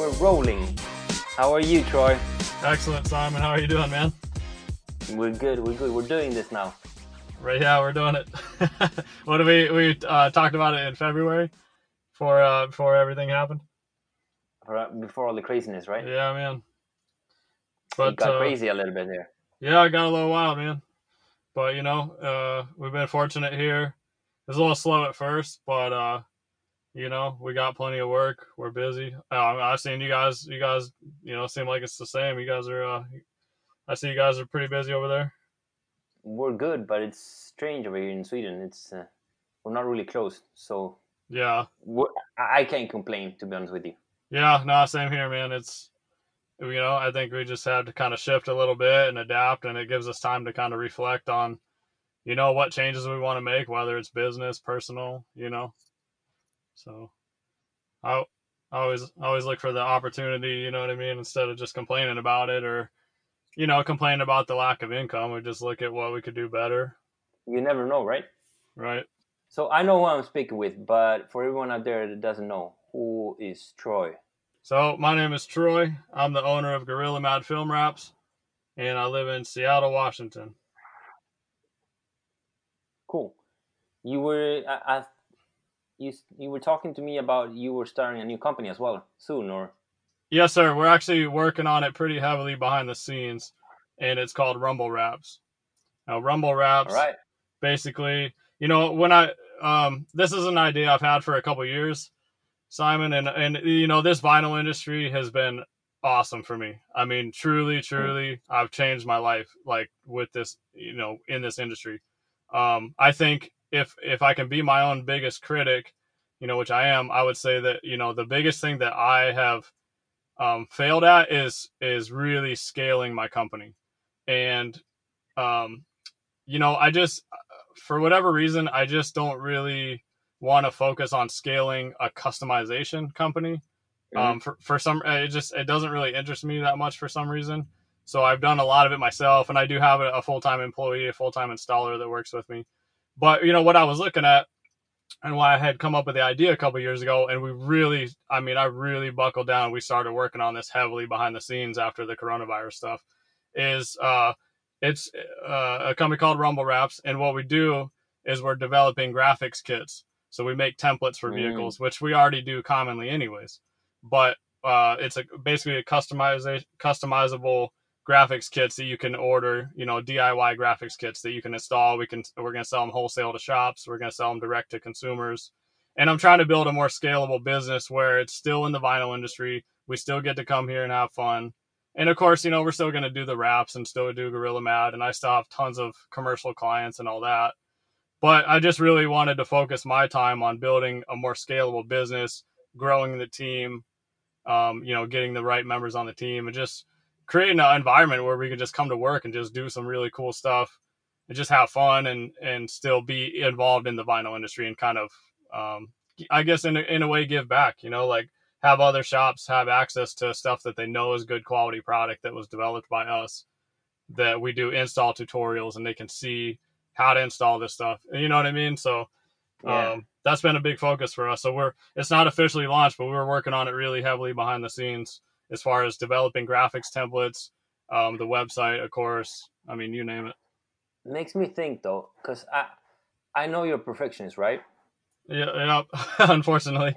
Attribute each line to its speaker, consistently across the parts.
Speaker 1: we're rolling. How are you, Troy?
Speaker 2: Excellent, Simon. How are you doing, man?
Speaker 1: We're good. We're doing this now.
Speaker 2: Right, yeah, we're doing it. What did we talked about it in February before everything happened?
Speaker 1: Before all the craziness, right?
Speaker 2: Yeah, man.
Speaker 1: It
Speaker 2: But
Speaker 1: got crazy a little bit there.
Speaker 2: yeah, I got a little wild, man. But we've been fortunate here. It was a little slow at first, but we got plenty of work. We're busy. I've seen you guys, seem like it's the same. You guys are, I see you guys are pretty busy over there.
Speaker 1: We're good, but it's strange over here in Sweden. It's we're not really close, so
Speaker 2: Yeah.
Speaker 1: I can't complain, to be honest with you.
Speaker 2: Yeah, no, same here, man. I think we just have to kind of shift a little bit and adapt, and it gives us time to kind of reflect on, what changes we want to make, whether it's business, personal. So I always look for the opportunity, you know what I mean, instead of just complaining about it or, complaining about the lack of income. We just look at what we could do better.
Speaker 1: You never know, right?
Speaker 2: Right.
Speaker 1: So I know who I'm speaking with, but for everyone out there that doesn't know, who is Troy?
Speaker 2: So my name is Troy. I'm the owner of Gorilla Mad Film Wraps, and I live in Seattle, Washington.
Speaker 1: Cool. You were you were talking to me about you were starting a new company as well soon, or?
Speaker 2: Yes, sir. We're actually working on it pretty heavily behind the scenes, and it's called Rumble Wraps. Now, Rumble
Speaker 1: All
Speaker 2: Wraps,
Speaker 1: right.
Speaker 2: basically, this is an idea I've had for a couple years, Simon, and this vinyl industry has been awesome for me. I mean, truly, I've changed my life, like, with this, in this industry. I think if I can be my own biggest critic, which I am, I would say that, the biggest thing that I have failed at is really scaling my company. And I just, for whatever reason, I just don't really want to focus on scaling a customization company. For some, it doesn't really interest me that much for some reason. So I've done a lot of it myself, and I do have a full-time employee, a full-time installer that works with me. But what I was looking at, and why I had come up with the idea a couple years ago, and I really buckled down. We started working on this heavily behind the scenes after the coronavirus stuff. It's a company called Rumble Wraps, and what we do is we're developing graphics kits. So we make templates for vehicles, which we already do commonly anyways. But it's basically a customizable graphics kits that you can order, DIY graphics kits that you can install. We're going to sell them wholesale to shops. We're going to sell them direct to consumers. And I'm trying to build a more scalable business where it's still in the vinyl industry. We still get to come here and have fun. And of course, we're still going to do the wraps and still do Gorilla Mad. And I still have tons of commercial clients and all that. But I just really wanted to focus my time on building a more scalable business, growing the team, getting the right members on the team, and just creating an environment where we could just come to work and just do some really cool stuff and just have fun and still be involved in the vinyl industry and kind of, I guess in a way give back, like have other shops have access to stuff that they know is good quality product that was developed by us, that we do install tutorials and they can see how to install this stuff. You know what I mean? So that's been a big focus for us. So it's not officially launched, but we're working on it really heavily behind the scenes as far as developing graphics templates, the website, of course. I mean, you name it.
Speaker 1: Makes me think though, because I know you're a perfectionist, right?
Speaker 2: Yeah, unfortunately.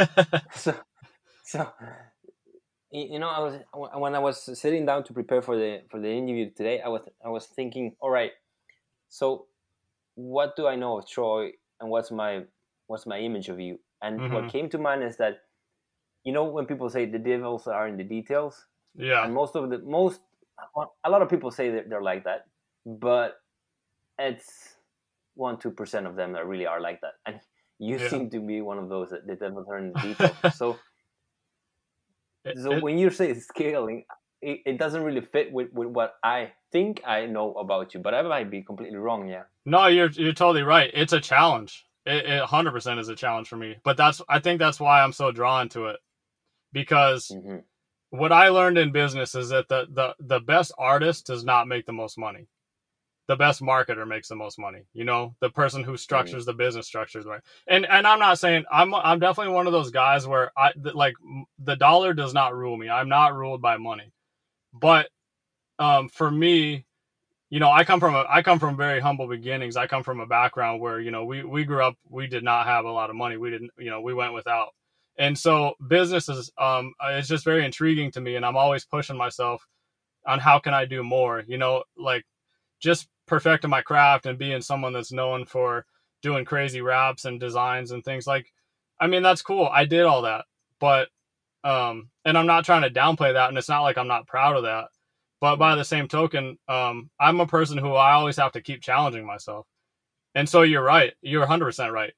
Speaker 1: so I was when I was sitting down to prepare for the interview today, I was thinking, all right, so what do I know of Troy, and what's my image of you? And what came to mind is that, when people say the devils are in the details,
Speaker 2: yeah,
Speaker 1: and a lot of people say that they're like that, but it's 1-2% of them that really are like that, and you seem to be one of those that the devils are in the details. So when you say scaling, it doesn't really fit with what I think I know about you, but I might be completely wrong. Yeah.
Speaker 2: No, you're totally right. It's a challenge. It 100% is a challenge for me. But I think that's why I'm so drawn to it, because what I learned in business is that the best artist does not make the most money. the best marketer makes the most money. You know, the person who
Speaker 1: Mm.
Speaker 2: structures the business structures right. And I'm not saying I'm definitely one of those guys where like the dollar does not rule me. I'm not ruled by money. But for me, you know, I come from very humble beginnings. I come from a background where, you know, we grew up, we did not have a lot of money. We didn't, you know, we went without. And so business is it's just very intriguing to me, and I'm always pushing myself on how can I do more, you know, like just perfecting my craft and being someone that's known for doing crazy raps and designs and things. Like, I mean, that's cool. I did all that. But and I'm not trying to downplay that, and it's not like I'm not proud of that. But by
Speaker 1: Mm.
Speaker 2: the same token, I'm a person who I always have to keep challenging myself. And so you're right. You're 100% right.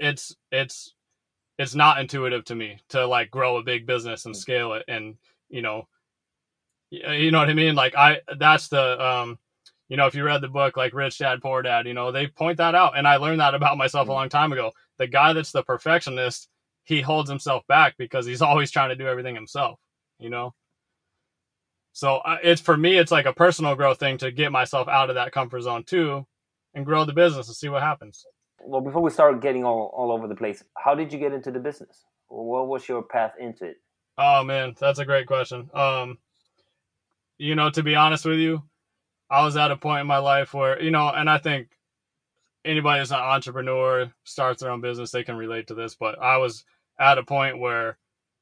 Speaker 2: It's not intuitive to me to like grow a big business and
Speaker 1: Mm.
Speaker 2: scale it, and you know, you know what I mean. Like that's the you know, if you read the book like Rich Dad Poor Dad, you know, they point that out, and I learned that about myself a
Speaker 1: Mm.
Speaker 2: long time ago. The guy that's the perfectionist, he holds himself back because he's always trying to do everything himself. You know. So it's for me, it's like a personal growth thing to get myself out of that comfort zone too, and grow the business and see what happens.
Speaker 1: Well, before we start getting all over the place, how did you get into the business? What was your path into it?
Speaker 2: Oh man, that's a great question. You know, to be honest with you, I was at a point in my life where, you know, and I think anybody that's an entrepreneur starts their own business, they can relate to this. But I was at a point where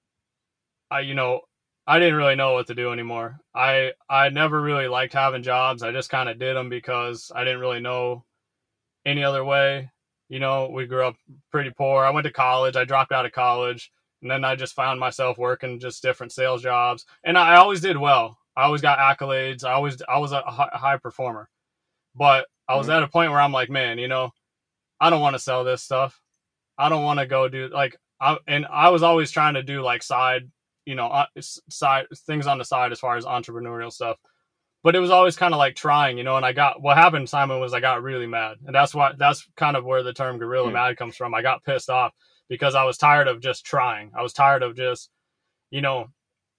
Speaker 2: you know, I didn't really know what to do anymore. I never really liked having jobs. I just kind of did them because I didn't really know any other way. You know, we grew up pretty poor. I went to college. I dropped out of college, and then I just found myself working just different sales jobs. And I always did well. I always got accolades. I was a high performer. But I was
Speaker 1: Mm-hmm.
Speaker 2: at a point where I'm like, man, you know, I don't want to sell this stuff. I don't want to go do like and I was always trying to do like side, you know, side things on the side as far as entrepreneurial stuff. But it was always kind of like trying, you know. And I got what happened, Simon, was I got really mad, and that's kind of where the term gorilla
Speaker 1: Mm.
Speaker 2: mad comes from. I got pissed off because I was tired of just trying. I was tired of just, you know,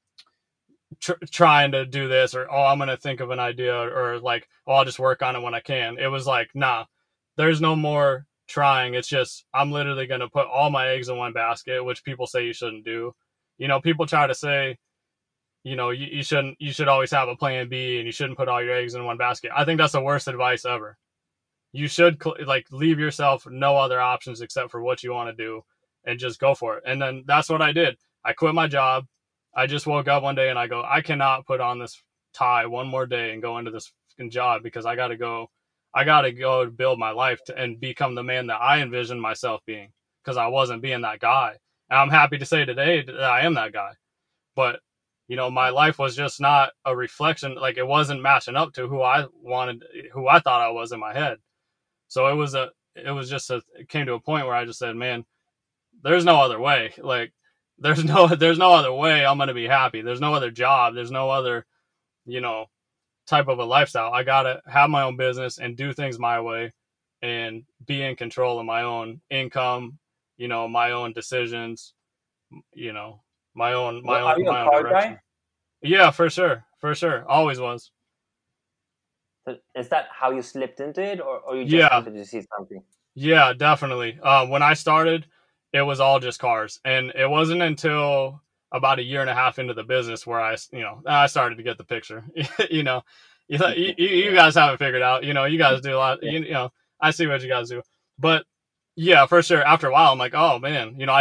Speaker 2: trying to do this, or oh, I'm gonna think of an idea, or like oh, I'll just work on it when I can. It was like nah, there's no more trying. It's just I'm literally gonna put all my eggs in one basket, which people say you shouldn't do. You know, people try to say, you know, you shouldn't, you should always have a plan B, and you shouldn't put all your eggs in one basket. I think that's the worst advice ever. You should like leave yourself no other options except for what you want to do, and just go for it. And then that's what I did. I quit my job. I just woke up one day and I go, I cannot put on this tie one more day and go into this job because I gotta go build my life and become the man that I envisioned myself being, because I wasn't being that guy. And I'm happy to say today that I am that guy. But you know, my life was just not a reflection. Like it wasn't matching up to who I wanted, who I thought I was in my head. So it was just it came to a point where I just said, man, there's no other way. Like there's no other way I'm gonna be happy. There's no other job. There's no other, you know, type of a lifestyle. I gotta have my own business and do things my way, and be in control of my own income. You know, my own decisions. You know,
Speaker 1: Well, are you a
Speaker 2: my own
Speaker 1: car guy?
Speaker 2: direction. Yeah, for sure, always was.
Speaker 1: So is that how you slipped into it, or you just
Speaker 2: Yeah,
Speaker 1: happened to see something?
Speaker 2: yeah, definitely. When I started, it was all just cars, and it wasn't until about a year and a half into the business where you know, I started to get the picture. You know, you
Speaker 1: Yeah.
Speaker 2: guys have it figured out. You know, you guys do a lot.
Speaker 1: Yeah.
Speaker 2: You know, I see what you guys do, but yeah, for sure. After a while, I'm like, oh man, you know,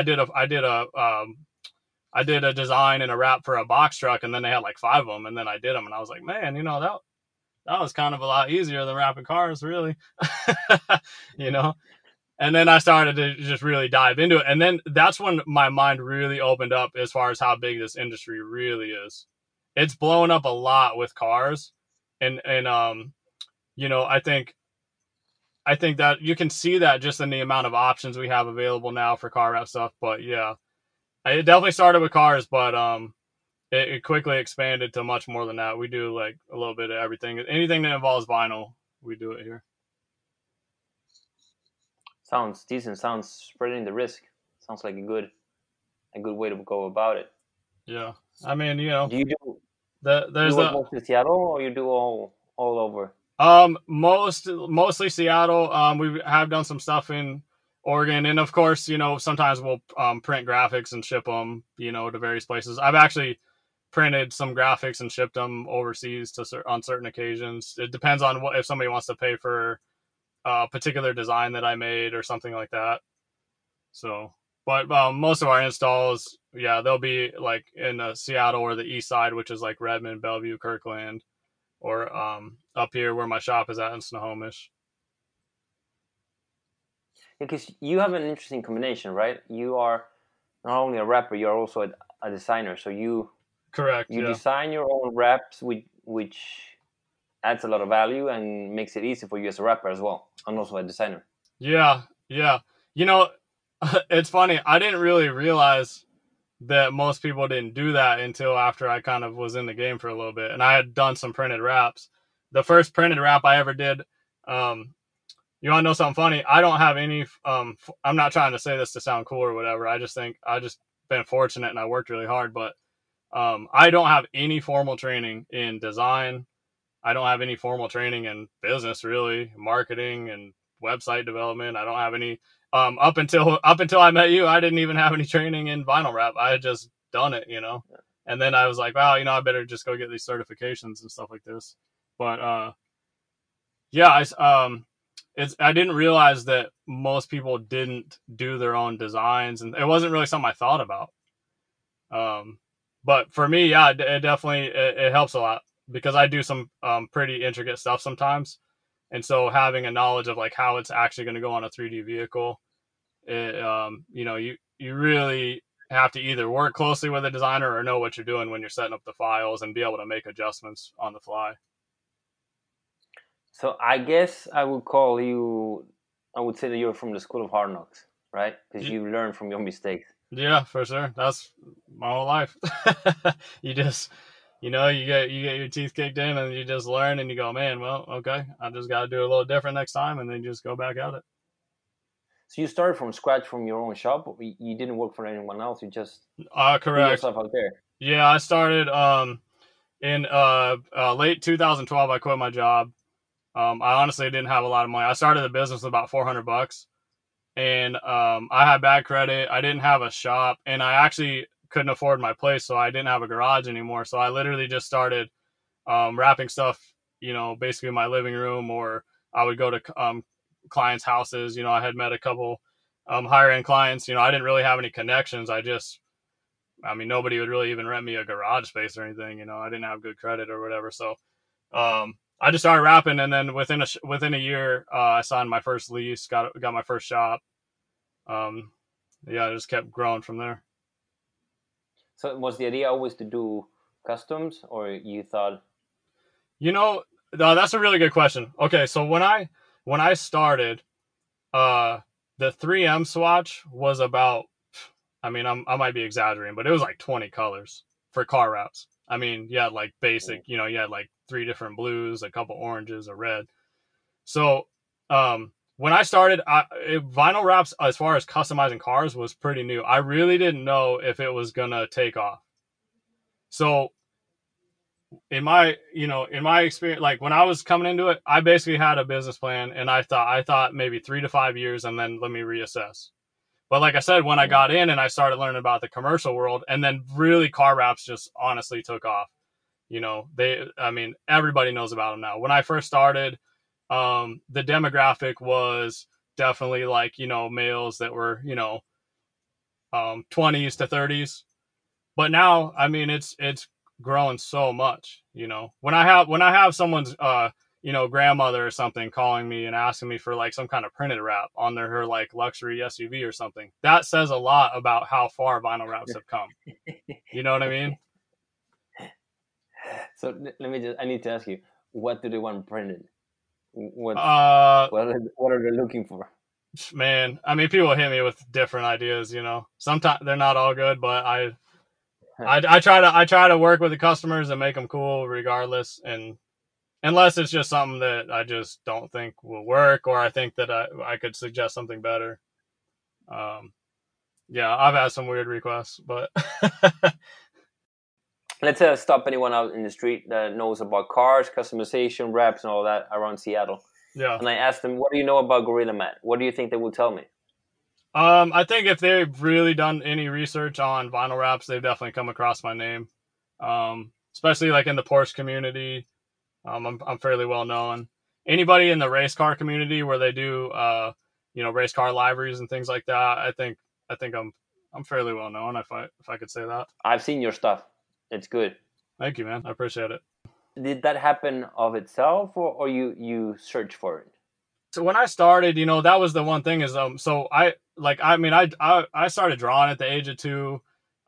Speaker 2: I did a design and a wrap for a box truck, and then they had like five of them, and then I did them, and I was like, man, you know, that was kind of a lot easier than wrapping cars, really. You know, and then I started to just really dive into it. And then that's when my mind really opened up as far as how big this industry really is. It's blowing up a lot with cars. And you know, I think that you can see that just in the amount of options we have available now for car wrap stuff. But yeah, it definitely started with cars, but it quickly expanded to much more than that. We do like a little bit of everything. Anything that involves vinyl, we do it here.
Speaker 1: Sounds decent. Sounds spreading the risk. Sounds like a good way to go about it.
Speaker 2: Yeah. I mean, you know,
Speaker 1: Do you do
Speaker 2: there's
Speaker 1: you work
Speaker 2: the
Speaker 1: most in Seattle, or you do all over?
Speaker 2: Mostly Seattle. We have done some stuff in Oregon, and of course, sometimes we'll print graphics and ship them, to various places. I've actually printed some graphics and shipped them overseas on certain occasions. It depends on if somebody wants to pay for a particular design that I made or something like that. So, but most of our installs, yeah, they'll be like in Seattle or the east side, which is like Redmond, Bellevue, Kirkland, or up here where my shop is at in Snohomish.
Speaker 1: Because you have an interesting combination, right? You are not only a rapper, you are also a designer. So
Speaker 2: Correct.
Speaker 1: you
Speaker 2: Yeah.
Speaker 1: design your own raps, which adds a lot of value and makes it easy for you as a rapper as well, and also a designer.
Speaker 2: Yeah. Yeah. It's funny. I didn't really realize that most people didn't do that until after I kind of was in the game for a little bit, and I had done some printed raps. The first printed rap I ever did, you want to know something funny? I don't have any. I'm not trying to say this to sound cool or whatever. I just think I just been fortunate and I worked really hard, but I don't have any formal training in design. I don't have any formal training in business, really, marketing and website development. I don't have any. Up until I met you, I didn't even have any training in vinyl wrap. I had just done it, And then I was like, wow, I better just go get these certifications and stuff like this. But yeah, I didn't realize that most people didn't do their own designs, and it wasn't really something I thought about. But for me, yeah, it definitely it helps a lot because I do some pretty intricate stuff sometimes, and so having a knowledge of like how it's actually going to go on a 3D vehicle, you really have to either work closely with a designer or know what you're doing when you're setting up the files and be able to make adjustments on the fly.
Speaker 1: So I guess I would call you. I would say that you're from the school of hard knocks, right? Because you learn from your mistakes.
Speaker 2: Yeah, for sure. That's my whole life. You just, you get your teeth kicked in, and you just learn, and you go, man, well, okay, I just got to do a little different next time, and then just go back at it.
Speaker 1: So you started from scratch from your own shop. You didn't work for anyone else. You just put
Speaker 2: Correct.
Speaker 1: yourself out there.
Speaker 2: Yeah, I started in late 2012. I quit my job. I honestly didn't have a lot of money. I started the business with about $400, and I had bad credit. I didn't have a shop, and I actually couldn't afford my place, so I didn't have a garage anymore. So I literally just started wrapping stuff, basically in my living room, or I would go to clients' houses. I had met a couple higher end clients. I didn't really have any connections. Nobody would really even rent me a garage space or anything. I didn't have good credit or whatever. So I just started rapping, and then within a year, I signed my first lease, got my first shop. Yeah, I just kept growing from there.
Speaker 1: So was the idea always to do customs, or you thought?
Speaker 2: That's a really good question. Okay, so when I started, the 3M swatch was about. I might be exaggerating, but it was like 20 colors for car wraps. You had like basic, you had like 3 different blues, a couple oranges, a red. So, when I started, vinyl wraps, as far as customizing cars, was pretty new. I really didn't know if it was gonna take off. So, in my experience, like when I was coming into it, I basically had a business plan, and I thought maybe 3 to 5 years, and then let me reassess. But like I said, when I got in and I started learning about the commercial world, and then really car wraps just honestly took off. Everybody knows about them now. When I first started, the demographic was definitely like, males that were, 20s to 30s. But now, it's grown so much, when I have someone's, grandmother or something calling me and asking me for like some kind of printed wrap on her like luxury SUV or something, that says a lot about how far vinyl wraps have come. You know what I mean?
Speaker 1: So I need to ask you, what do they want printed? What what are they looking for?
Speaker 2: Man, people hit me with different ideas. Sometimes they're not all good, but I try to work with the customers and make them cool regardless, and unless it's just something that I just don't think will work, or I think that I could suggest something better. Yeah, I've had some weird requests, but
Speaker 1: let's say I stop anyone out in the street that knows about cars, customization, wraps, and all that around Seattle,
Speaker 2: Yeah.
Speaker 1: and I ask them, "What do you know about Gorilla Mat?" What do you think they will tell me?
Speaker 2: I think if they've really done any research on vinyl wraps, they've definitely come across my name. Especially like in the Porsche community. I'm fairly well known. Anybody in the race car community where they do, race car liveries and things like that, I think I'm fairly well known if I could say that.
Speaker 1: I've seen your stuff. It's good.
Speaker 2: Thank you, man. I appreciate it.
Speaker 1: Did that happen of itself, or you search for it?
Speaker 2: So when I started, that was the one thing is so I started drawing at the age of 2.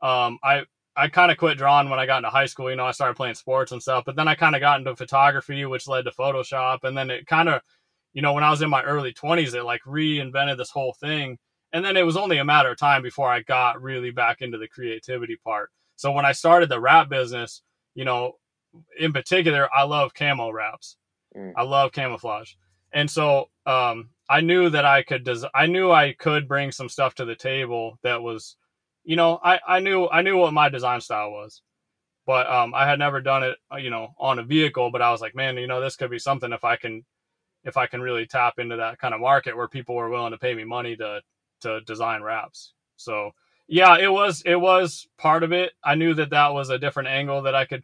Speaker 2: I kind of quit drawing when I got into high school. I started playing sports and stuff, but then I kind of got into photography, which led to Photoshop, and then it kind of, when I was in my early 20s, it like reinvented this whole thing, and then it was only a matter of time before I got really back into the creativity part. So when I started the wrap business, in particular, I love camo wraps.
Speaker 1: Mm.
Speaker 2: I love camouflage. And so I knew that I knew I could bring some stuff to the table that was, I knew what my design style was, but I had never done it, on a vehicle. But I was like, man, this could be something if I can really tap into that kind of market where people were willing to pay me money to design wraps. So yeah, it was part of it. I knew that was a different angle that I could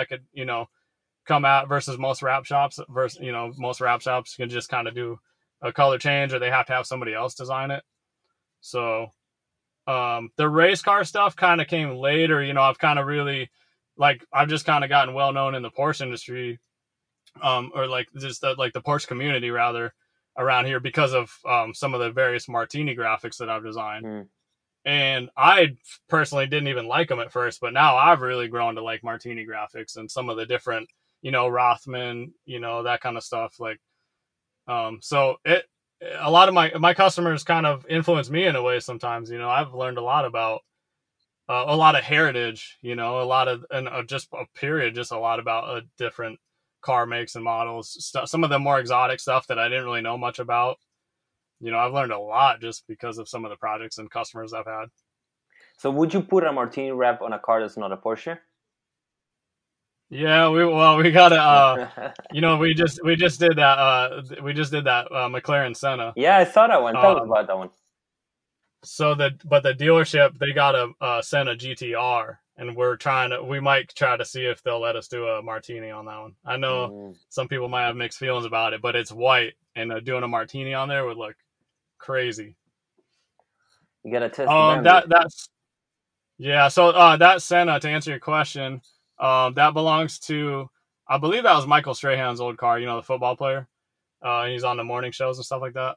Speaker 2: come at versus most wrap shops. Most wrap shops can just kind of do a color change, or they have to have somebody else design it. So the race car stuff kind of came later. I've kind of really, I've just kind of gotten well known in the Porsche industry, or like just the Porsche community rather, around here because of some of the various Martini graphics that I've designed.
Speaker 1: Mm.
Speaker 2: And I personally didn't even like them at first, but now I've really grown to like Martini graphics and some of the different, Rothman, that kind of stuff. So a lot of my customers kind of influence me in a way sometimes. I've learned a lot about a lot of heritage, a lot of, and just a period, just a lot about different car makes and models, some of the more exotic stuff that I didn't really know much about. I've learned a lot just because of some of the projects and customers I've had.
Speaker 1: So would you put a Martini wrap on a car that's not a Porsche?
Speaker 2: Yeah, we gotta we just did that McLaren Senna.
Speaker 1: Yeah, I saw that one. Tell us about that one.
Speaker 2: So the dealership, they got a Senna GTR, and we might try to see if they'll let us do a Martini on that one. I know some people might have mixed feelings about it, but it's white, and doing a Martini on there would look crazy.
Speaker 1: You gotta test the
Speaker 2: that's yeah. So that Senna, to answer your question, that belongs to, I believe that was Michael Strahan's old car. The football player. He's on the morning shows and stuff like that.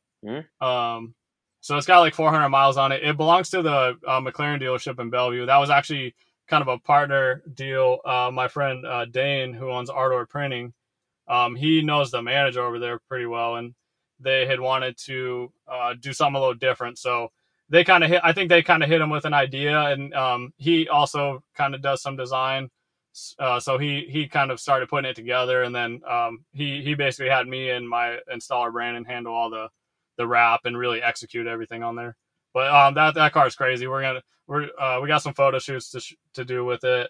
Speaker 2: So it's got like 400 miles on it. It belongs to the McLaren dealership in Bellevue. That was actually kind of a partner deal. My friend Dane, who owns Ardor Printing, he knows the manager over there pretty well, and they had wanted to do something a little different. So I think they kind of hit him with an idea, and he also kind of does some design. So he kind of started putting it together, and then he basically had me and my installer Brandon handle all the wrap and really execute everything on there. But that car is crazy. We got some photo shoots to do with it.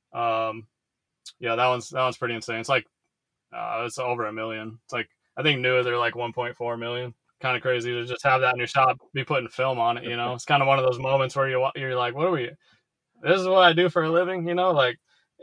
Speaker 2: Yeah, that one's pretty insane. It's like it's over $1 million. It's like, I think new they're like 1.4 million. Kind of crazy to just have that in your shop, be putting film on it. It's kind of one of those moments where you're like, what are we? This is what I do for a living. Like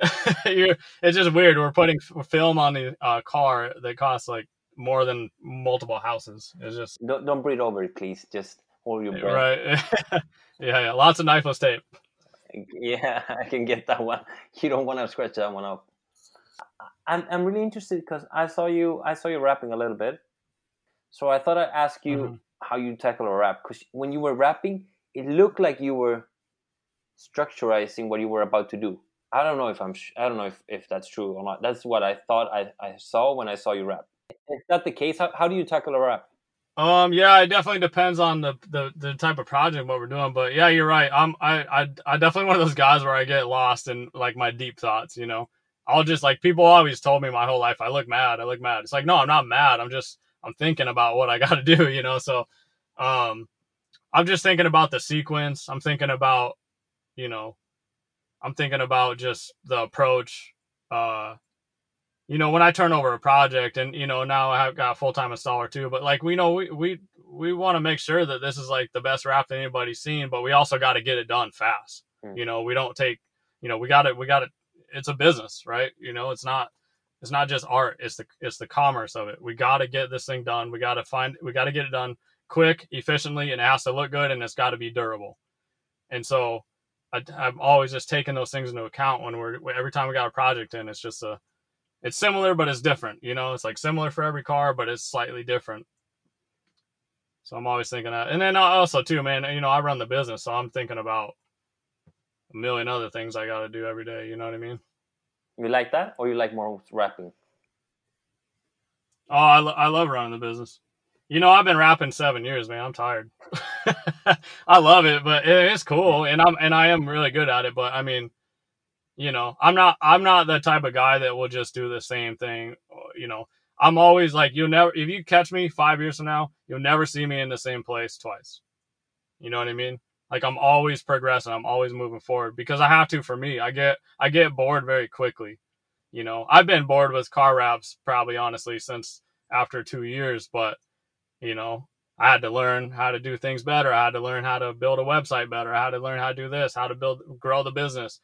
Speaker 2: it's just weird. We're putting film on the car that costs like more than multiple houses. It's just
Speaker 1: don't breathe over it, please. Just hold your breath.
Speaker 2: Right. yeah. Lots of knifeless tape.
Speaker 1: Yeah, I can get that one. You don't want to scratch that one up. I'm really interested because I saw you rapping a little bit, so I thought I'd ask you how you tackle a rap. Because when you were rapping, it looked like you were structurizing what you were about to do. I don't know if that's true or not. That's what I thought I saw when I saw you rap. Is that the case? How do you tackle a rap?
Speaker 2: Yeah, it definitely depends on the type of project, what we're doing. But yeah, you're right. I definitely one of those guys where I get lost in like my deep thoughts. I'll just, like, people always told me my whole life, I look mad. It's like, no, I'm not mad. I'm thinking about what I got to do. So, I'm just thinking about the sequence. I'm thinking about I'm thinking about just the approach. When I turn over a project, and now I've got a full-time installer too, but like we want to make sure that this is like the best wrap that anybody's seen, but we also got to get it done fast. We don't take, we got it. It's a business, right? It's not just art. It's the commerce of it. We got to get this thing done. We got to get it done quick, efficiently, and it has to look good, and it's got to be durable. And so I'm always just taking those things into account when every time we got a project in. It's similar, but it's different. It's like similar for every car, but it's slightly different. So I'm always thinking that. And then also too, man, I run the business, so I'm thinking about a million other things I got to do every day. You know what I mean?
Speaker 1: You like that, or you like more rapping?
Speaker 2: Oh, I love running the business. I've been rapping 7 years, man. I'm tired. I love it, but it's cool, and I am really good at it. But I mean, I'm not the type of guy that will just do the same thing. I'm always like, if you catch me 5 years from now, you'll never see me in the same place twice. You know what I mean? Like, I'm always progressing. I'm always moving forward because I have to. For me, I get bored very quickly. I've been bored with car raps probably honestly since after 2 years, but I had to learn how to do things better. I had to learn how to build a website better. I had to learn how to do this, how to grow the business.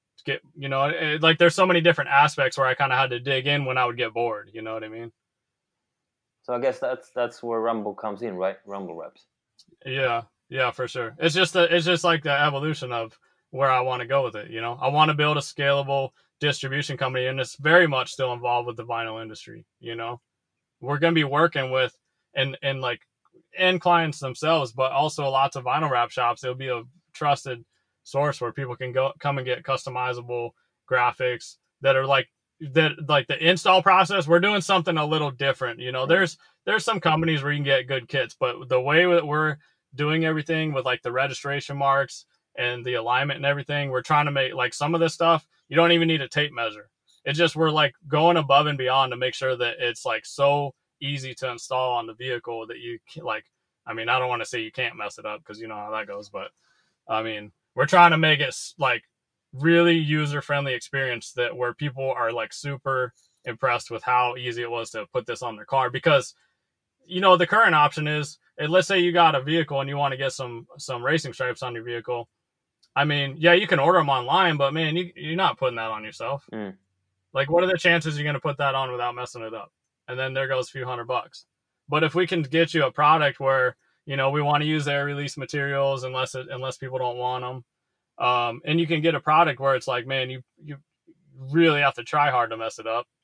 Speaker 2: Like there's so many different aspects where I kind of had to dig in when I would get bored. You know what I mean?
Speaker 1: So I guess that's where Rumble comes in, right? Rumble Raps.
Speaker 2: Yeah, for sure. It's just like the evolution of where I want to go with it. I want to build a scalable distribution company, and it's very much still involved with the vinyl industry. We're going to be working with and like end clients themselves, but also lots of vinyl wrap shops. It'll be a trusted source where people can come and get customizable graphics that are like the install process. We're doing something a little different. There's some companies where you can get good kits, but the way that we're doing everything with like the registration marks and the alignment and everything, we're trying to make like some of this stuff you don't even need a tape measure. It's just we're like going above and beyond to make sure that it's like so easy to install on the vehicle that you like. I mean, I don't want to say you can't mess it up because you know how that goes, but I mean, we're trying to make it like really user-friendly experience that where people are like super impressed with how easy it was to put this on their car. Because the current option is, let's say you got a vehicle and you want to get some racing stripes on your vehicle. I mean, yeah, you can order them online, but man, you're not putting that on yourself. Like, what are the chances you're going to put that on without messing it up? And then there goes a few $100. But if we can get you a product where we want to use their release materials unless people don't want them, and you can get a product where it's like, man, you really have to try hard to mess it up.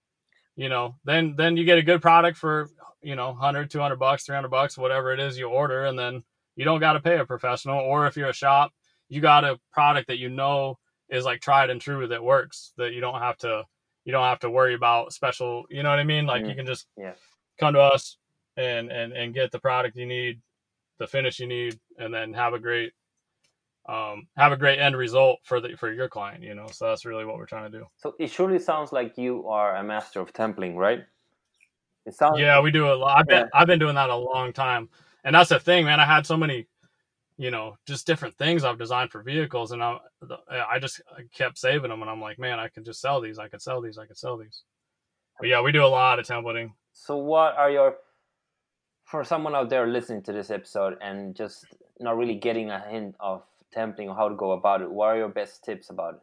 Speaker 2: Then you get a good product for $100, $200, $300, whatever it is you order, and then you don't got to pay a professional. Or if you're a shop, you got a product that is like tried and true that works, that you don't have to worry about special. You know what I mean? Like you can just come to us and get the product you need, the finish you need, and then have a great end result for your client. So that's really what we're trying to do.
Speaker 1: So it surely sounds like you are a master of templing, right? It sounds.
Speaker 2: Yeah, we do a lot. I've been doing that a long time, and that's the thing, man. I had so many, just different things I've designed for vehicles, and I kept saving them, and I'm like, man, I could just sell these. I could sell these. But yeah, we do a lot of templating.
Speaker 1: So what are for someone out there listening to this episode and just not really getting a hint of templating or how to go about it, what are your best tips about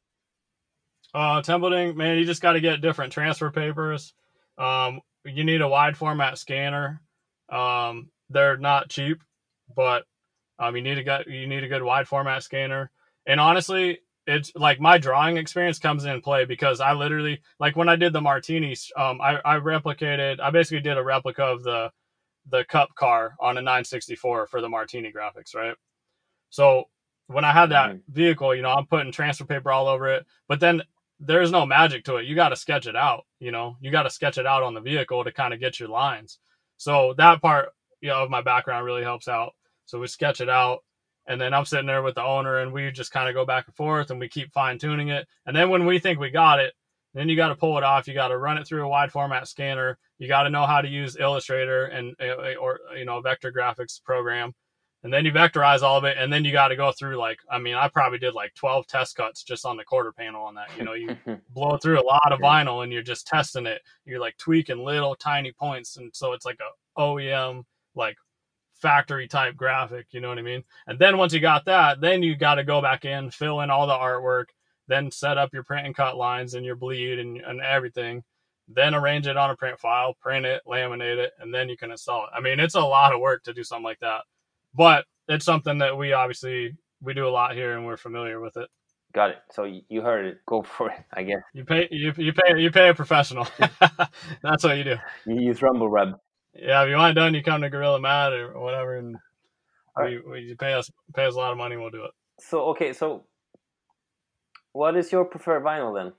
Speaker 1: it?
Speaker 2: Templating, man, you just got to get different transfer papers. You need a wide format scanner. They're not cheap, but you need a good wide format scanner. And honestly, it's like my drawing experience comes in play because I literally, like when I did the Martinis, I basically did a replica of the Cup car on a 964 for the Martini graphics, right? So when I had that vehicle, I'm putting transfer paper all over it, but then there's no magic to it. You got to sketch it out. You got to sketch it out on the vehicle to kind of get your lines. So that part, of my background really helps out. So we sketch it out, and then I'm sitting there with the owner, and we just kind of go back and forth, and we keep fine tuning it. And then when we think we got it, then you got to pull it off. You got to run it through a wide format scanner. You got to know how to use Illustrator or vector graphics program. and then you vectorize all of it, and then you got to go through like, I mean, I probably did like 12 test cuts just on the quarter panel on that. You know, you blow through a lot of
Speaker 1: Yeah.
Speaker 2: vinyl and you're just testing it. You're like tweaking little tiny points, and so it's like a OEM like factory type graphic, you know what I mean? And then once you got that, then you got to go back in, fill in all the artwork, then set up your print and cut lines and your bleed and everything, then arrange it on a print file, print it, laminate it, and then you can install it. I mean, it's a lot of work to do something like that, but it's something that we do a lot here and we're familiar with it.
Speaker 1: Got it. So you heard it. Go for it, I guess.
Speaker 2: You pay a professional. That's what you do.
Speaker 1: You use Rumble Wrap.
Speaker 2: Yeah, if you want it done, you come to Gorilla Mad or whatever, and
Speaker 1: Right.
Speaker 2: you pay us a lot of money, and we'll do it.
Speaker 1: So okay, so what is your preferred vinyl then?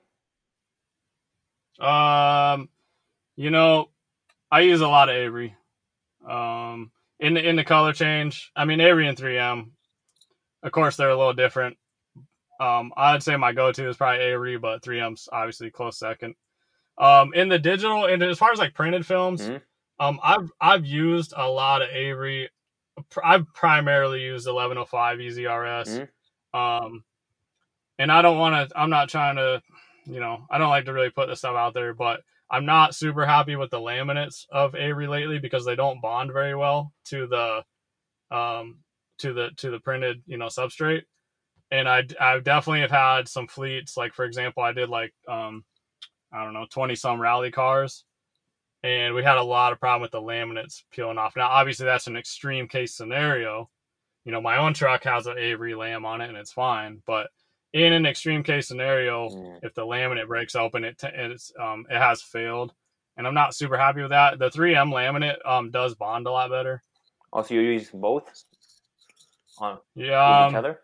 Speaker 2: You know, I use a lot of Avery. In the color change, I mean Avery and 3M. Of course, they're a little different. I'd say my go-to is probably Avery, but 3M's obviously close second. In the digital, and as far as like printed films, I've used a lot of Avery. I've primarily used 1105 EZRS. And I'm not trying to, I don't like to really put this stuff out there, but I'm not super happy with the laminates of Avery lately because they don't bond very well to the printed, substrate. And I definitely have had some fleets, like for example, I did like, I don't know, 20 some rally cars, and we had a lot of problem with the laminates peeling off. Now, obviously that's an extreme case scenario. My own truck has an Avery lam on it and it's fine, but in an extreme case scenario, if the laminate breaks open, it has failed, and I'm not super happy with that. The 3M laminate does bond a lot better.
Speaker 1: Also, you use both on
Speaker 2: with
Speaker 1: each other?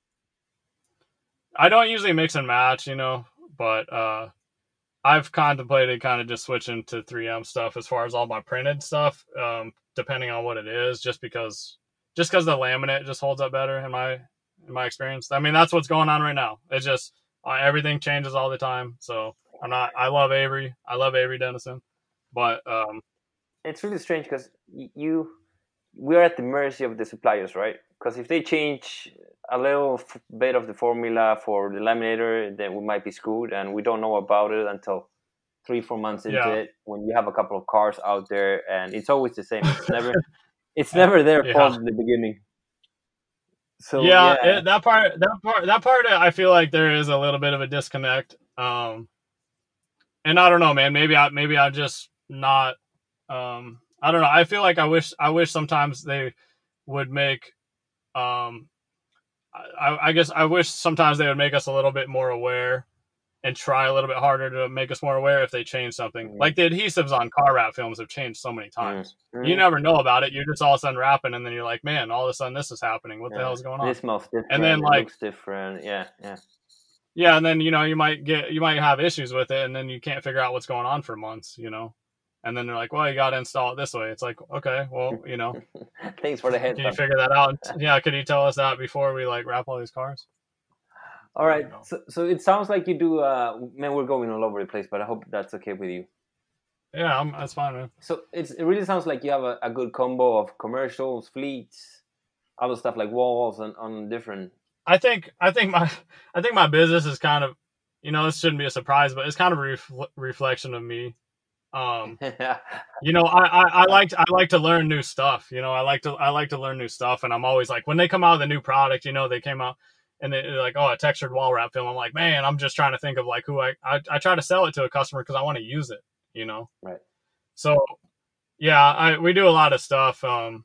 Speaker 2: I don't usually mix and match, but I've contemplated kind of just switching to 3M stuff as far as all my printed stuff, depending on what it is, just because the laminate just holds up better in my experience. I mean, that's what's going on right now. It's just everything changes all the time. So I love Avery. I love Avery Dennison, but
Speaker 1: it's really strange because we're at the mercy of the suppliers, right? Because if they change a little bit of the formula for the laminator, then we might be screwed, and we don't know about it until 3-4 months into it, when you have a couple of cars out there, and it's always the same. It's never their fault in the beginning. So
Speaker 2: that part I feel like there is a little bit of a disconnect. And I don't know, man. Maybe I'm just not. I don't know. I feel like I wish sometimes they would make. I guess I wish sometimes they would make us a little bit more aware and try a little bit harder to make us more aware if they change something. Like the adhesives on car wrap films have changed so many times. You never know about it. You're just all of a sudden wrapping, and then you're like, man, all of a sudden this is happening. What the hell is going on?
Speaker 1: This smells different.
Speaker 2: And then
Speaker 1: it looks different. Yeah.
Speaker 2: Yeah, and then you might have issues with it, and then you can't figure out what's going on for months. And then they're like, well, you got to install it this way. It's like, okay, well,
Speaker 1: Thanks for the heads up.
Speaker 2: Can you figure that out? Yeah, could you tell us that before we like wrap all these cars?
Speaker 1: All right. So it sounds like you do. Man, we're going all over the place, but I hope that's okay with you.
Speaker 2: Yeah, that's fine, man.
Speaker 1: So it really sounds like you have a good combo of commercials, fleets, other stuff like walls and on different.
Speaker 2: I think my business is kind of, this shouldn't be a surprise, but it's kind of a reflection of me. I like to learn new stuff. I like to learn new stuff, and I'm always like, when they come out with a new product, they came out and they're like, oh, a textured wall wrap film. I'm like, man, I'm just trying to think of like who I try to sell it to a customer because I want to use it.
Speaker 1: Right.
Speaker 2: So yeah, we do a lot of stuff. I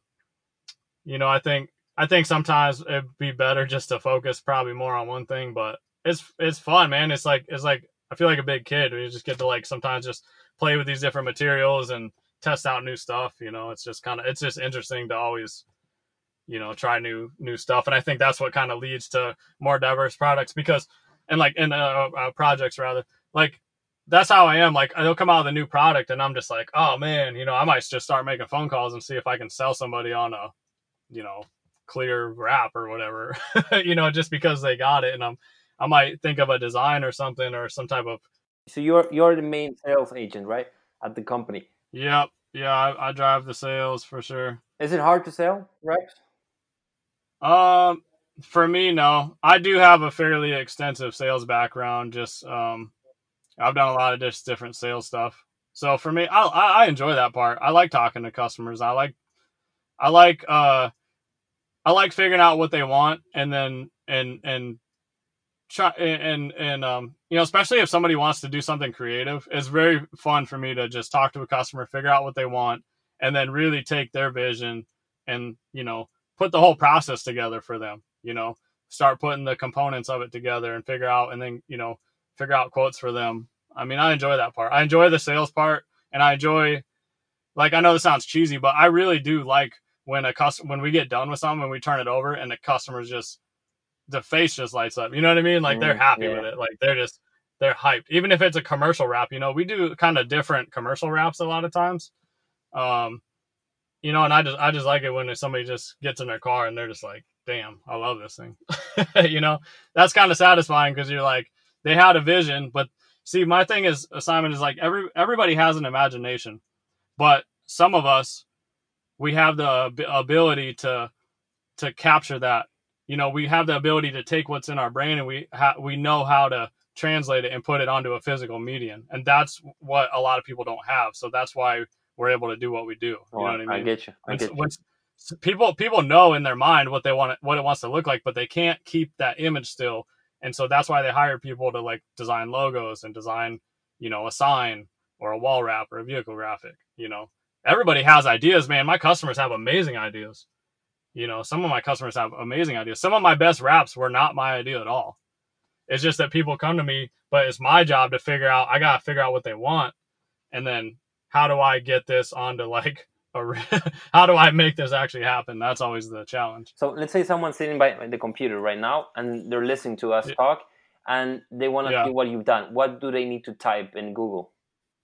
Speaker 2: think sometimes it'd be better just to focus probably more on one thing, but it's fun, man. It's like I feel like a big kid. We just get to like sometimes just play with these different materials and test out new stuff. It's just interesting to always, try new stuff. And I think that's what kind of leads to more diverse products projects rather. Like that's how I am. Like they'll come out with a new product and I'm just like, oh man, I might just start making phone calls and see if I can sell somebody on a, clear wrap or whatever, just because they got it. And I might think of a design or something or some type of.
Speaker 1: So you're the main sales agent, right, at the company?
Speaker 2: Yep. Yeah, I drive the sales for sure.
Speaker 1: Is it hard to sell wraps?
Speaker 2: For me, no. I do have a fairly extensive sales background. Just I've done a lot of just different sales stuff. So for me, I enjoy that part. I like talking to customers. I like I like figuring out what they want, and then and try and you know, especially if somebody wants to do something creative, it's very fun for me to just talk to a customer, figure out what they want, and then really take their vision and, you know, put the whole process together for them. You know, start putting the components of it together and figure out, and then, you know, figure out quotes for them. I mean, I enjoy that part. I enjoy the sales part, and I enjoy, like, I know this sounds cheesy, but I really do like when when we get done with something and we turn it over and the customer's just, the face just lights up. You know what I mean? Like, they're happy with
Speaker 1: Yeah.
Speaker 2: it. Like, they're hyped. Even if it's a commercial wrap, you know, we do kind of different commercial wraps a lot of times. Um, you know, and I just like it when somebody just gets in their car and they're just like, damn, I love this thing. You know, that's kind of satisfying because you're like, they had a vision. But see, my thing is, Simon, is like everybody has an imagination, but some of us, we have the ability to capture that. You know, we have the ability to take what's in our brain, and we know how to translate it and put it onto a physical medium, and that's what a lot of people don't have. So that's why we're able to do what we do. You know
Speaker 1: Oh,
Speaker 2: what I
Speaker 1: I
Speaker 2: mean?
Speaker 1: get you. I get you.
Speaker 2: When people know in their mind what they want, what it wants to look like, but they can't keep that image still, and so that's why they hire people to, like, design logos and design, you know, a sign or a wall wrap or a vehicle graphic. You know, everybody has ideas, man. My customers have amazing ideas. You know, some of my customers have amazing ideas. Some of my best wraps were not my idea at all. It's just that people come to me, but it's my job to figure out, I got to figure out what they want. And then how do I get this onto, like, how do I make this actually happen? That's always the challenge.
Speaker 1: So let's say someone's sitting by the computer right now and they're listening to us talk and they want to
Speaker 2: Yeah.
Speaker 1: see what you've done. What do they need to type in Google?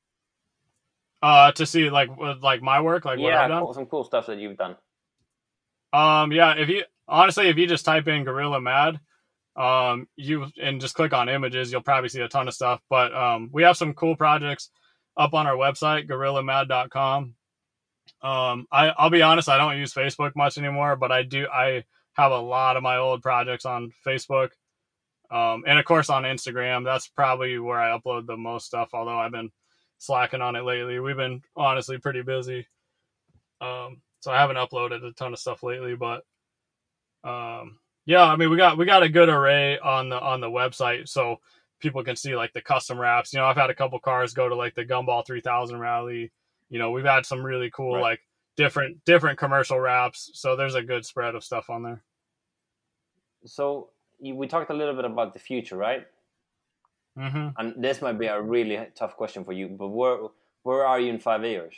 Speaker 2: To see, like my work, like what I've
Speaker 1: Yeah,
Speaker 2: done.
Speaker 1: some cool stuff that you've done.
Speaker 2: Yeah, if you honestly, if you just type in Gorilla Mad, you and just click on images, you'll probably see a ton of stuff. But we have some cool projects up on our website, gorillamad.com. I'll be honest, I don't use Facebook much anymore, but I have a lot of my old projects on Facebook. And of course on Instagram. That's probably where I upload the most stuff, although I've been slacking on it lately. We've been honestly pretty busy. So I haven't uploaded a ton of stuff lately, but yeah, I mean, we got a good array on the website, so people can see, like, the custom wraps. You know, I've had a couple cars go to, like, the Gumball 3000 rally. You know, we've had some really cool,
Speaker 1: Right.
Speaker 2: like, different commercial wraps. So there's a good spread of stuff on there.
Speaker 1: So we talked a little bit about the future, right?
Speaker 2: Mm-hmm.
Speaker 1: And this might be a really tough question for you, but where are you in 5 years?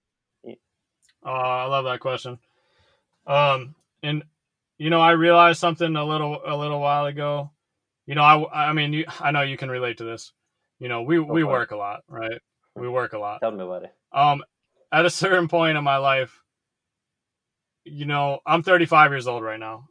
Speaker 2: I love that question. And you know, I realized something a little while ago. You know, I mean, I know you can relate to this. You know,
Speaker 1: Go
Speaker 2: we
Speaker 1: for it.
Speaker 2: work a lot, right? We work a lot.
Speaker 1: Tell me about it.
Speaker 2: Um, at a certain point in my life, you know, I'm 35 years old right now.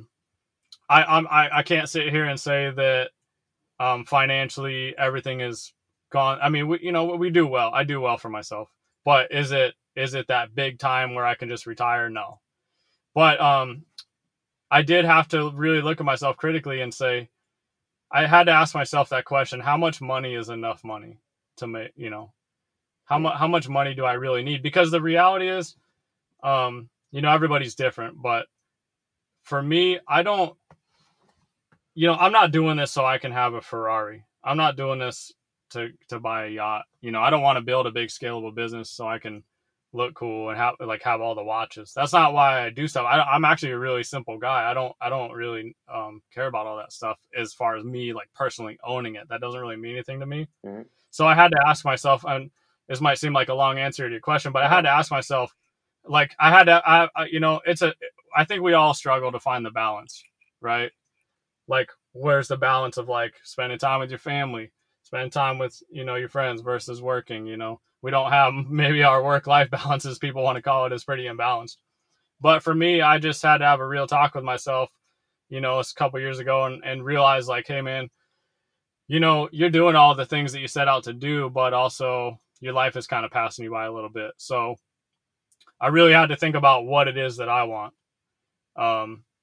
Speaker 2: I can't sit here and say that financially everything is gone. I mean, you know, we do well. I do well for myself, but is it that big time where I can just retire? No. But I did have to really look at myself critically and say, I had to ask myself that question: how much money is enough money to make? You know,
Speaker 1: Yeah.
Speaker 2: how much money do I really need? Because the reality is, you know, everybody's different, but for me, I don't. You know, I'm not doing this so I can have a Ferrari. I'm not doing this to buy a yacht. You know, I don't want to build a big scalable business so I can look cool and have all the watches. That's not why I do stuff. I'm actually a really simple guy. I don't really care about all that stuff as far as me, like, personally owning it. That doesn't really mean anything to me.
Speaker 1: Mm-hmm.
Speaker 2: So I had to ask myself, and this might seem like a long answer to your question, but I had
Speaker 1: No.
Speaker 2: to ask myself, like, I had to, you know, I think we all struggle to find the balance, right? Like, where's the balance of, like, spending time with your family, spending time with, you know, your friends versus working? You know, we don't have, maybe our work life balance, as people want to call it, is pretty imbalanced. But for me, I just had to have a real talk with myself, you know, a couple years ago, and realize, like, hey man, you know, you're doing all the things that you set out to do, but also your life is kind of passing you by a little bit. So I really had to think about what it is that I want. Um,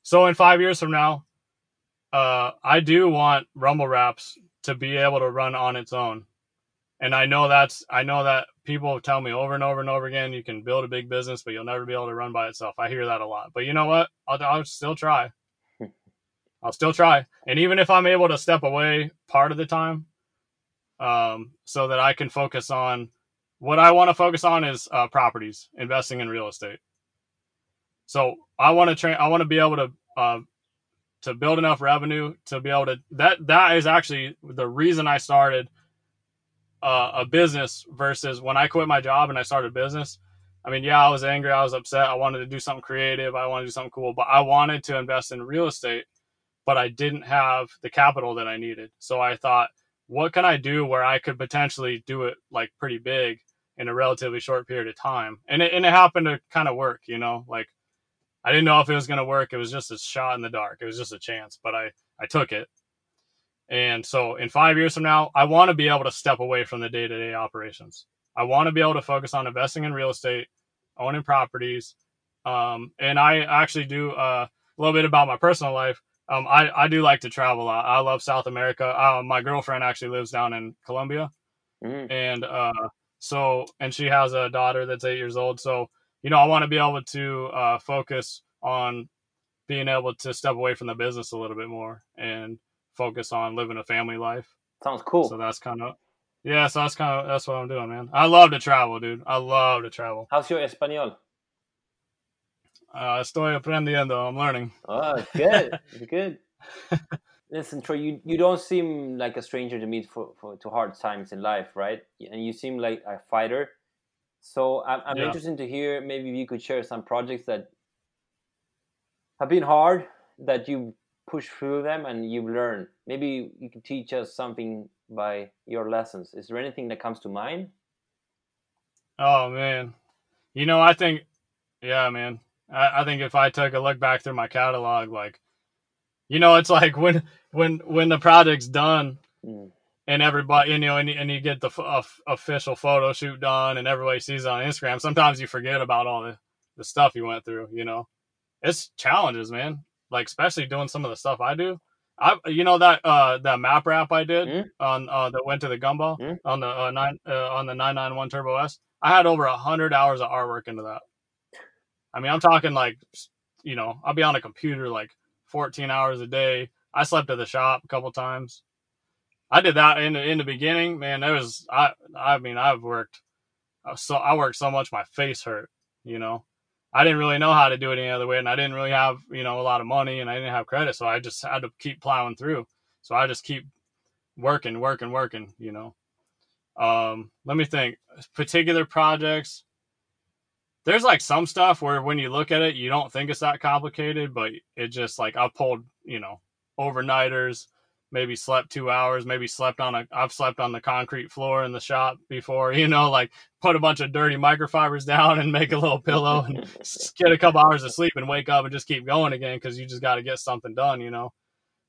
Speaker 2: So in 5 years from now, I do want Rumble Wraps to be able to run on its own. And I know that people tell me over and over and over again, you can build a big business, but you'll never be able to run by itself. I hear that a lot. But you know what? I'll still try. I'll still try. And even if I'm able to step away part of the time, so that I can focus on what I want to focus on is properties, investing in real estate. So I want to be able to build enough revenue to be able to, that is actually the reason I started a business versus when I quit my job and I started a business. I mean, yeah, I was angry. I was upset. I wanted to do something creative. I wanted to do something cool, but I wanted to invest in real estate, but I didn't have the capital that I needed. So I thought, what can I do where I could potentially do it like pretty big in a relatively short period of time? And it happened to kind of work, you know, like I didn't know if it was going to work. It was just a shot in the dark. It was just a chance, but I took it. And so in 5 years from now, I want to be able to step away from the day-to-day operations. I want to be able to focus on investing in real estate, owning properties. And I actually do a little bit about my personal life. I do like to travel a lot. I love South America. My girlfriend actually lives down in Colombia. And and she has a daughter that's 8 years old. So, you know, I want to be able to focus on being able to step away from the business a little bit more and focus on living a family life.
Speaker 1: Sounds cool.
Speaker 2: So that's that's what I'm doing, man. I love to travel, dude. I love to travel.
Speaker 1: How's your Espanol?
Speaker 2: Estoy aprendiendo. I'm learning.
Speaker 1: Oh, it's good. It's good. Listen, Troy, you don't seem like a stranger to me to hard times in life, right? And you seem like a fighter. So I'm interested to hear, maybe you could share some projects that have been hard, that you push through them and you've learned. Maybe you can teach us something by your lessons. Is there anything that comes to mind?
Speaker 2: Oh, man. You know, I think, yeah, man. I think if I took a look back through my catalog, like, you know, it's like when the project's done and everybody, you know, and you get the official photo shoot done and everybody sees it on Instagram, sometimes you forget about all the stuff you went through, you know. It's challenges, man. Like, especially doing some of the stuff I do. You know, that map wrap I did on that went to the Gumball on the on the 991 Turbo S. I had over 100 hours of artwork into that. I mean, I'm talking like, you know, I'll be on a computer like 14 hours a day. I slept at the shop a couple times. I did that in the beginning, man. It was I mean, I worked so much my face hurt, you know. I didn't really know how to do it any other way, and I didn't really have, you know, a lot of money, and I didn't have credit, so I just had to keep plowing through. So I just keep working, you know. Let me think. Particular projects. There's like some stuff where when you look at it, you don't think it's that complicated, but it just like I pulled, you know, overnighters, maybe slept 2 hours, I've slept on the concrete floor in the shop before, you know, like put a bunch of dirty microfibers down and make a little pillow and get a couple hours of sleep and wake up and just keep going again because you just got to get something done, you know.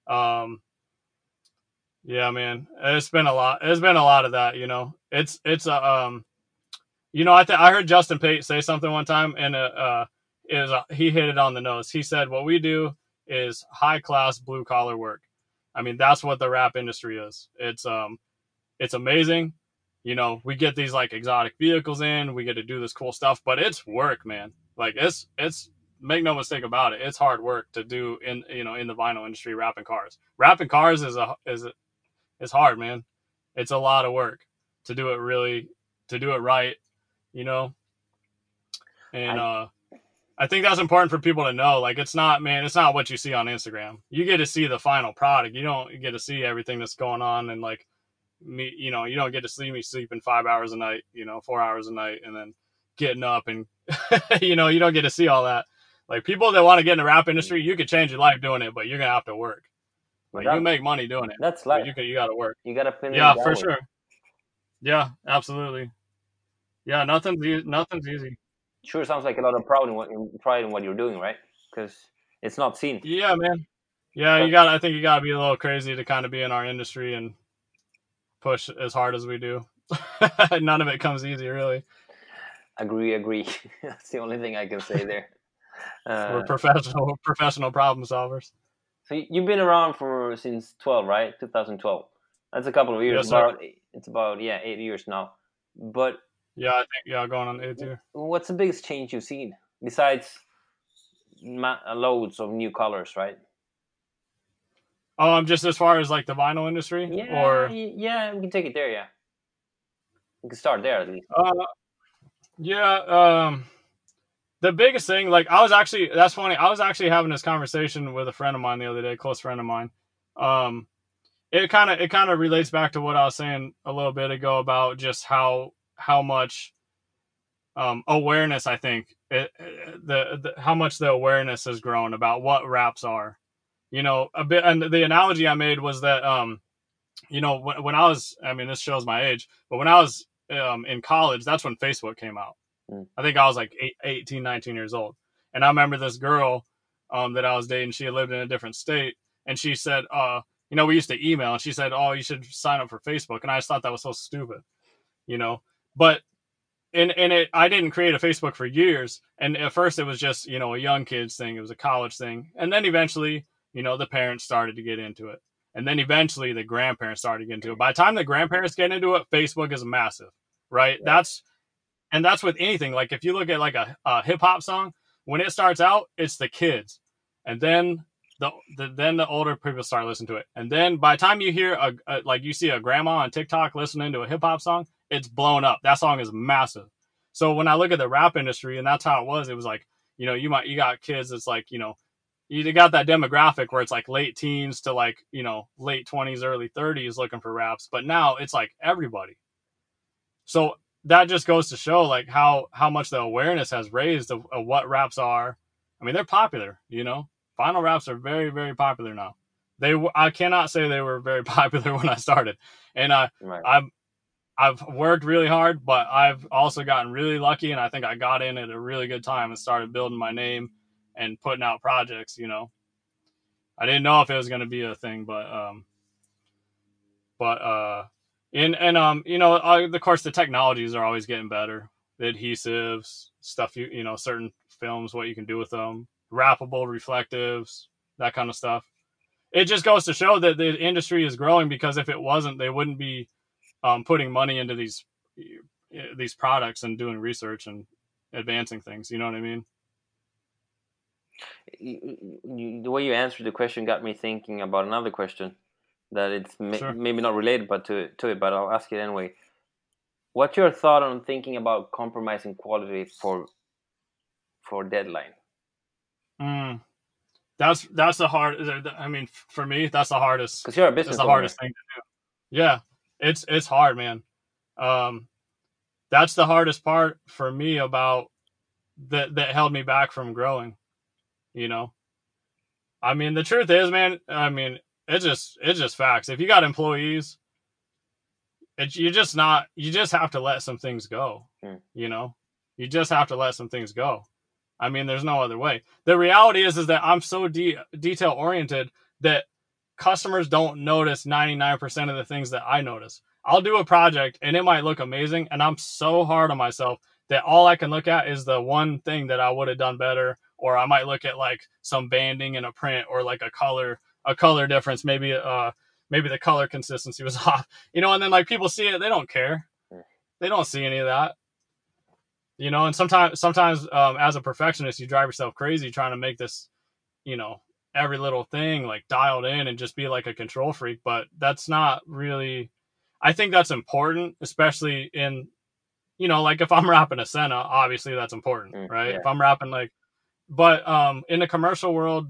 Speaker 2: Yeah, man, it's been a lot. It's been a lot of that, you know. It's a you know, I heard Justin Pate say something one time, and he hit it on the nose. He said, "What we do is high class blue collar work." I mean, that's what the wrap industry is. It's amazing. You know, we get these like exotic vehicles in, we get to do this cool stuff, but it's work, man. Like it's make no mistake about it. It's hard work to do in the vinyl industry, wrapping cars. Wrapping cars is hard, man. It's a lot of work to do it right. You know, and I think that's important for people to know. Like, it's not what you see on Instagram. You get to see the final product. You don't get to see everything that's going on, and like me, you know, you don't get to see me sleeping 5 hours a night, you know, 4 hours a night, and then getting up and you know, you don't get to see all that. Like, people that want to get in the rap industry, you could change your life doing it, but you're gonna have to work. Like, you make money doing it.
Speaker 1: That's life.
Speaker 2: You got to work.
Speaker 1: You got to put
Speaker 2: Yeah, for sure. Yeah, absolutely. Yeah, nothing's easy.
Speaker 1: Sure, sounds like a lot of pride in what you're doing, right? Because it's not seen.
Speaker 2: Yeah, man. Yeah, I think you gotta be a little crazy to kind of be in our industry and push as hard as we do. None of it comes easy, really.
Speaker 1: Agree. That's the only thing I can say there.
Speaker 2: We're
Speaker 1: uh,
Speaker 2: professional problem solvers.
Speaker 1: so you've been around for since 12, right? 2012. That's a couple of years.
Speaker 2: Yes, sir.
Speaker 1: It's about yeah 8 years now. But
Speaker 2: Yeah, I think going on the 8th year.
Speaker 1: what's the biggest change you've seen besides loads of new colors, right?
Speaker 2: Just as far as like the vinyl industry,
Speaker 1: Yeah,
Speaker 2: or
Speaker 1: yeah, we can take it there. Yeah, we can start there at least.
Speaker 2: uh, yeah, the biggest thing, like that's funny. I was actually having this conversation with a friend of mine the other day, close friend of mine. Um, it kind of relates back to what I was saying a little bit ago about just how much awareness I think the how much the awareness has grown about what raps are. A bit, and the analogy I made was that when I was, I mean, this shows my age, but when I was in college, that's when Facebook came out.
Speaker 1: Mm.
Speaker 2: I think I was like 18, 19 years old. And I remember this girl that I was dating, she had lived in a different state. And she said, we used to email, and she said, oh, you should sign up for Facebook. And I just thought that was so stupid, you know. But I didn't create a Facebook for years. And at first it was just, a young kids thing. It was a college thing. And then eventually, the parents started to get into it. And then eventually the grandparents started to get into it. By the time the grandparents get into it, Facebook is massive, right?
Speaker 1: Yeah.
Speaker 2: That's with anything. Like if you look at like a hip hop song, when it starts out, it's the kids. And then the older people start listening to it. And then by the time you hear like you see a grandma on TikTok listening to a hip hop song, it's blown up. That song is massive. So when I look at the rap industry, and that's how it was like, you got kids that's like, you got that demographic where it's like late teens to like, late 20s, early 30s looking for raps. But now it's like everybody. So that just goes to show like how much the awareness has raised of what raps are. I mean, they're popular, Vinyl raps are very, very popular now. I cannot say they were very popular when I started. And
Speaker 1: Right.
Speaker 2: I've worked really hard, but I've also gotten really lucky, and I think I got in at a really good time and started building my name and putting out projects. I didn't know if it was going to be a thing, but of course the technologies are always getting better. The adhesives, stuff, certain films, what you can do with them, wrappable reflectives, that kind of stuff. It just goes to show that the industry is growing, because if it wasn't, they wouldn't be putting money into these products and doing research and advancing things. You know what I mean?
Speaker 1: The way you answered the question got me thinking about another question that it's
Speaker 2: Sure.
Speaker 1: maybe not related but to it, but I'll ask it anyway. What's your thought on thinking about compromising quality for deadline?
Speaker 2: That's the hard. I mean, for me, that's the hardest.
Speaker 1: Because you're a
Speaker 2: That's
Speaker 1: business
Speaker 2: the
Speaker 1: owner.
Speaker 2: hardest thing to do. Yeah, it's hard, man. Um, that's the hardest part for me about that held me back from growing. I mean, the truth is, man. I mean, it's just facts. If you got employees, you just have to let some things go.
Speaker 1: Hmm.
Speaker 2: You just have to let some things go. I mean, there's no other way. The reality is that I'm so detail oriented that customers don't notice 99% of the things that I notice. I'll do a project and it might look amazing, and I'm so hard on myself that all I can look at is the one thing that I would have done better, or I might look at like some banding in a print, or like a color difference, maybe the color consistency was off, and then like people see it, they don't care. They don't see any of that. And sometimes as a perfectionist, you drive yourself crazy trying to make this, every little thing like dialed in and just be like a control freak. But that's not really, I think that's important, especially in, like if I'm rapping a Senna, obviously that's important, right?
Speaker 1: Yeah.
Speaker 2: If I'm rapping but in the commercial world,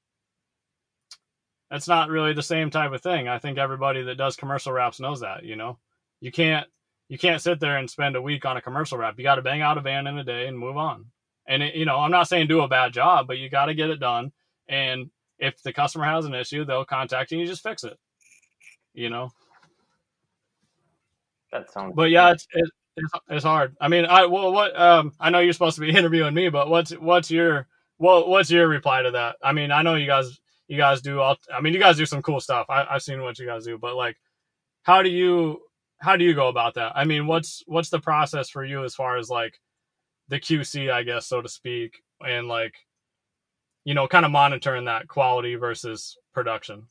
Speaker 2: that's not really the same type of thing. I think everybody that does commercial raps knows that, you can't sit there and spend a week on a commercial rap. You got to bang out a band in a day and move on. And I'm not saying do a bad job, but you got to get it done. And if the customer has an issue, they'll contact you and you just fix it.
Speaker 1: That sounds.
Speaker 2: But yeah, it's hard. I mean, I know you're supposed to be interviewing me, but what's your reply to that? I mean, I know you guys do I mean, you guys do some cool stuff. I've seen what you guys do, but like, how do you go about that? I mean, what's the process for you as far as like the QC, I guess, so to speak, and like kind of monitoring that quality versus production.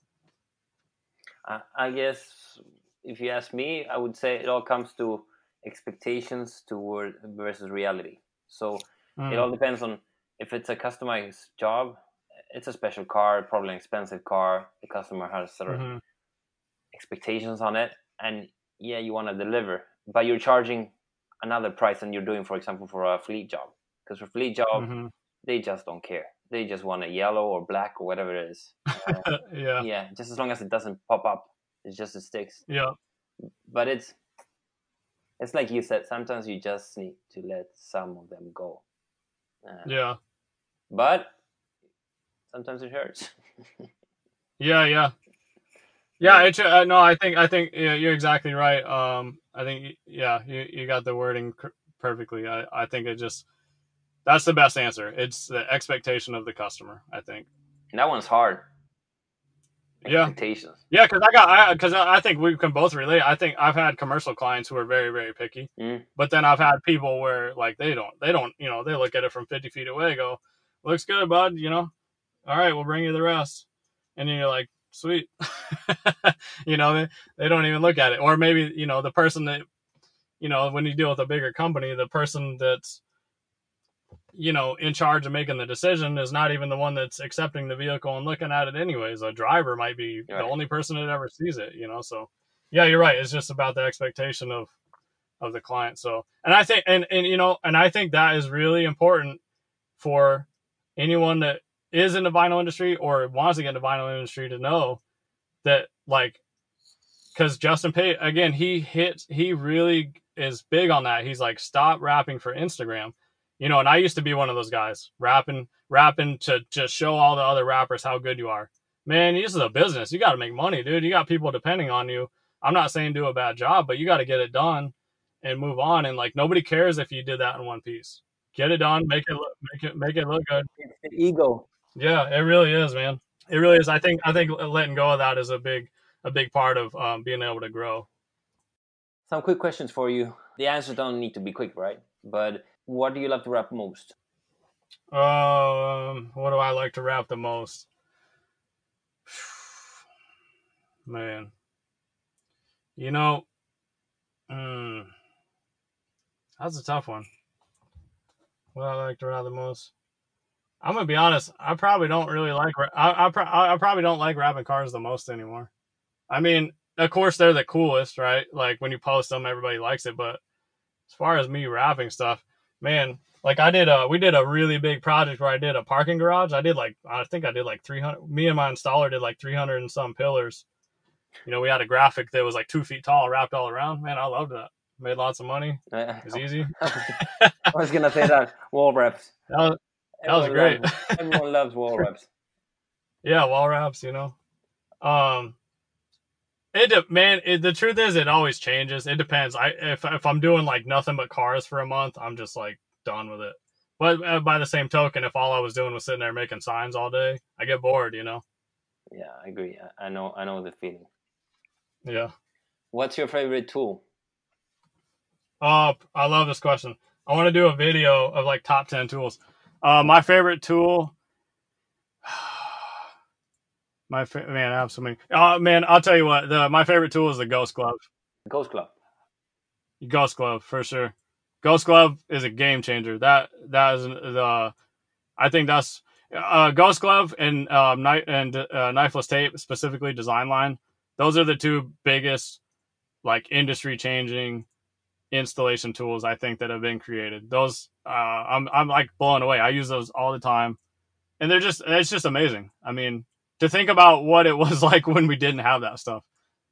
Speaker 1: I guess if you ask me, I would say it all comes to expectations toward versus reality. So it all depends on if it's a customized job. It's a special car, probably an expensive car. The customer has sort of
Speaker 2: Mm-hmm.
Speaker 1: expectations on it, and yeah, you want to deliver, but you're charging another price than you're doing, for example, for a fleet job. Because for fleet job,
Speaker 2: Mm-hmm.
Speaker 1: they just don't care. They just want a yellow or black or whatever it is.
Speaker 2: Yeah.
Speaker 1: Yeah, just as long as it doesn't pop up, it's just it sticks.
Speaker 2: Yeah.
Speaker 1: But it's like you said, sometimes you just need to let some of them go.
Speaker 2: Yeah.
Speaker 1: But sometimes it hurts.
Speaker 2: Yeah. Yeah. Yeah. It's no. I think you're exactly right. I think you got the wording perfectly. I think that's the best answer. It's the expectation of the customer, I think.
Speaker 1: And that one's hard.
Speaker 2: Yeah.
Speaker 1: Expectations.
Speaker 2: Yeah, because I think we can both relate. I think I've had commercial clients who are very, very picky, but then I've had people where like they don't, they look at it from 50 feet away, go, looks good, bud, all right, we'll bring you the rest, and then you're like, sweet, they don't even look at it, or maybe the person that when you deal with a bigger company, the person that's in charge of making the decision is not even the one that's accepting the vehicle and looking at it anyways. A driver might be the only person that ever sees it, so yeah, you're right. It's just about the expectation of the client. So, and I think, and I think that is really important for anyone that is in the vinyl industry or wants to get into the vinyl industry to know that, like, because Justin Pate, again, he really is big on that. He's like, stop rapping for Instagram. And I used to be one of those guys, rapping to just show all the other rappers how good you are. Man, this is a business. You got to make money, dude. You got people depending on you. I'm not saying do a bad job, but you got to get it done and move on. And like, nobody cares if you did that in one piece. Get it done, make it look good.
Speaker 1: It's the ego.
Speaker 2: Yeah, it really is, man. It really is. I think letting go of that is a big part of being able to grow.
Speaker 1: Some quick questions for you. The answers don't need to be quick, right? But what do you love to rap most?
Speaker 2: What do I like to rap the most? Man, you know, mm, that's a tough one. What I like to rap the most? I'm gonna be honest. I probably don't really like. I probably don't like rapping cars the most anymore. I mean, of course they're the coolest, right? Like when you post them, everybody likes it. But as far as me rapping stuff, man, like we did a really big project where I did a parking garage. I think I did like 300. Me and my installer did like 300 and some pillars. We had a graphic that was like 2 feet tall, wrapped all around. Man, I loved that. Made lots of money. It was easy.
Speaker 1: I was gonna say that wall wraps.
Speaker 2: That was great.
Speaker 1: Everyone loves wall wraps.
Speaker 2: Yeah, wall wraps. The truth is, it always changes. It depends. If I'm doing like nothing but cars for a month, I'm just like done with it. But by the same token, if all I was doing was sitting there making signs all day, I get bored.
Speaker 1: Yeah, I agree. I know the feeling.
Speaker 2: Yeah.
Speaker 1: What's your favorite tool?
Speaker 2: Oh, I love this question. I want to do a video of like top 10 tools. My favorite tool. Man, I have so many. Man, I'll tell you what. My favorite tool is the Ghost Glove.
Speaker 1: Ghost Glove.
Speaker 2: Ghost Glove for sure. Ghost Glove is a game changer. That is the. I think that's Ghost Glove and Knifeless Tape, specifically Design Line. Those are the two biggest, like, industry changing installation tools I think that have been created. Those I'm like blown away. I use those all the time, and it's just amazing. I mean, to think about what it was like when we didn't have that stuff.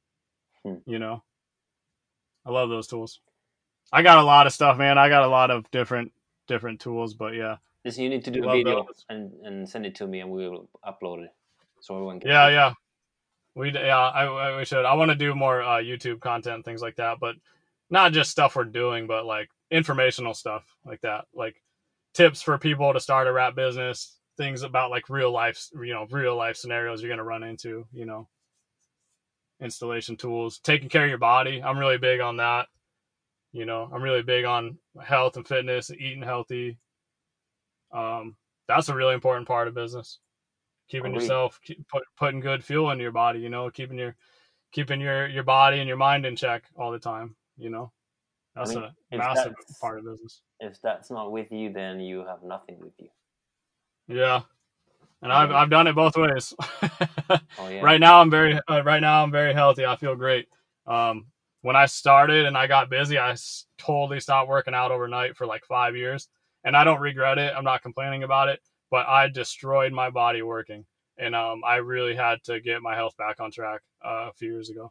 Speaker 2: I love those tools. I got a lot of stuff, man. I got a lot of different tools, but yeah.
Speaker 1: Listen, you need to do a video and send it to me, and we will upload it so everyone can.
Speaker 2: Yeah. We should. I want to do more YouTube content, things like that, but not just stuff we're doing, but like informational stuff like that, like tips for people to start a rap business, things about like real life scenarios you're gonna run into, installation tools, taking care of your body. I'm really big on that. I'm really big on health and fitness, eating healthy. that's a really important part of business. Keeping
Speaker 1: Agreed.
Speaker 2: yourself, putting good fuel into your body, you know, keeping your body and your mind in check all the time, you know.
Speaker 1: I
Speaker 2: That's
Speaker 1: mean,
Speaker 2: a massive part of business.
Speaker 1: if that's not with you, then you have nothing with you.
Speaker 2: Yeah. And
Speaker 1: I mean,
Speaker 2: I've done it both ways.
Speaker 1: oh yeah,
Speaker 2: Right now I'm very healthy. I feel great. When I started and I got busy, I totally stopped working out overnight for like 5 years, and I don't regret it. I'm not complaining about it, but I destroyed my body working, and I really had to get my health back on track a few years ago.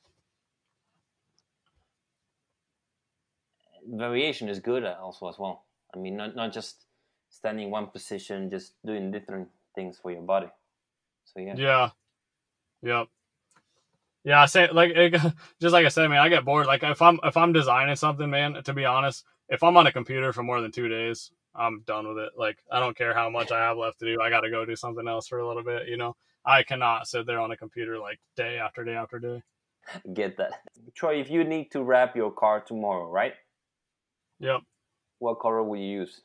Speaker 1: variation is good also as well. I mean, not just standing in one position, just doing different things for your body. So yeah.
Speaker 2: Yeah. Yep. Yeah, I say like just like I said, man, I get bored. Like if I'm designing something, man, to be honest, if I'm on a computer for more than 2 days, I'm done with it. Like I don't care how much I have left to do. I got to go do something else for a little bit. You know, I cannot sit there on a computer like day after day after day.
Speaker 1: Get that. Troy, if you need to wrap your car tomorrow, right?
Speaker 2: Yep.
Speaker 1: What color will you use?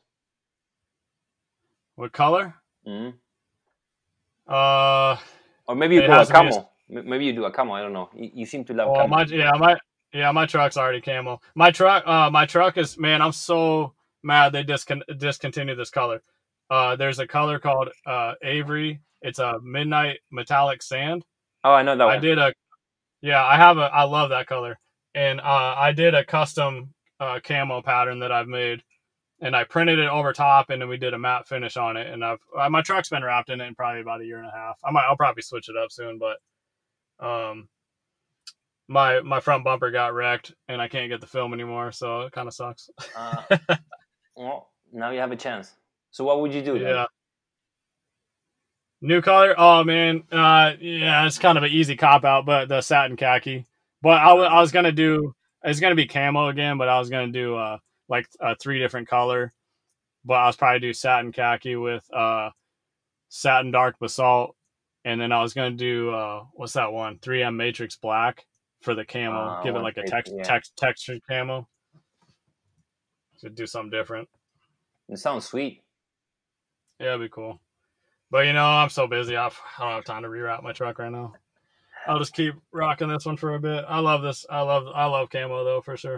Speaker 2: What color?
Speaker 1: Mm-hmm.
Speaker 2: Uh,
Speaker 1: Or maybe you
Speaker 2: it
Speaker 1: go a
Speaker 2: has to be.
Speaker 1: camo. Maybe you do a camo. I don't know. You seem to love
Speaker 2: Well,
Speaker 1: camo.
Speaker 2: my truck's already camo. My truck is, man. I'm so mad they discontinued this color. There's a color called Avery. It's a midnight metallic sand.
Speaker 1: Oh, I know that
Speaker 2: I
Speaker 1: one.
Speaker 2: did a Yeah, I love that color, and I did a custom camo pattern that I've made, and I printed it over top, and then we did a matte finish on it, and my truck's been wrapped in it in probably about a year and a half. I'll probably switch it up soon, but um my front bumper got wrecked and I can't get the film anymore, so it kind of sucks.
Speaker 1: Uh, well, now you have a chance. So what would you do then?
Speaker 2: Yeah. New color? Oh man, yeah, it's kind of an easy cop out, but the satin khaki. But I was gonna do. It's gonna be camo again, but I was gonna do like a 3 different color. But I was probably do satin khaki with satin dark basalt, and then I was gonna do what's that one? 3M Matrix Black for the camo. Give it
Speaker 1: One
Speaker 2: like a
Speaker 1: take, yeah.
Speaker 2: textured camo. To do something different.
Speaker 1: It sounds sweet.
Speaker 2: Yeah, it'd be cool. But you know, I'm so busy. I don't have time to reroute my truck right now. I'll just keep rocking this one for a bit. I love this. I love camo though, for sure.